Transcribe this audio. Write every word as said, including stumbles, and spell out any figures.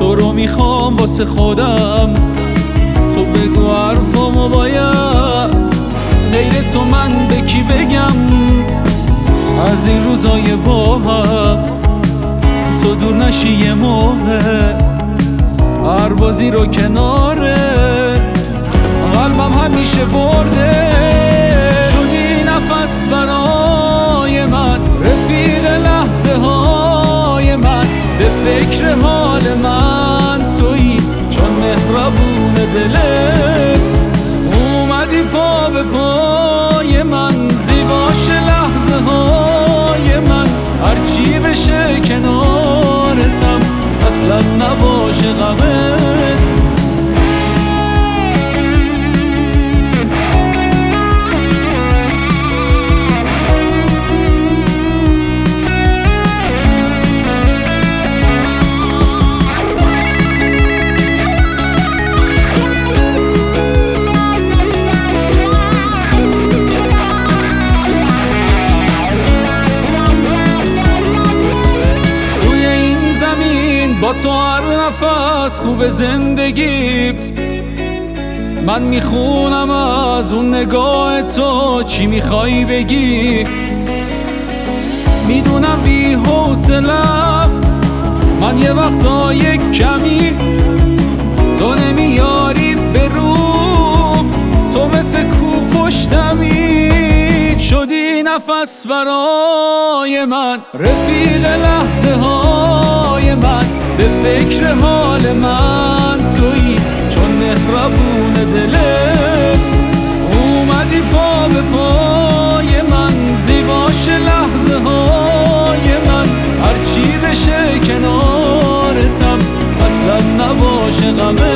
تو رو میخوام واسه خودم، تو بگو حرفامو باید، غیر تو من به کی بگم؟ از این روزای با هم تو دور نشی یه موقع، هر بازی رو کنارت قلبم همیشه برده. شدی نفس برای من، رفیق لحظه های من، به فکر حال من تویی، چون مهربون دلت اومدی پا به پای من، زیباش لحظه های من، هرچی بشه کنارتم، اصلا نباشه غمت. با تو هر نفس خوب زندگی، من میخونم از اون نگاه تو چی میخوای بگی. میدونم بی حوصله‌ام من یه وقتا یک کمی، تو نمیاری به روم، تو مثل کو پشتمی. شدی نفس برای من، رفیق لحظه های من، به فکر حال من تویی، چون مهربون دلت اومدی پا به پای من، زیباش لحظه های من، هرچی بشه کنارتم، اصلا نباشه غمت.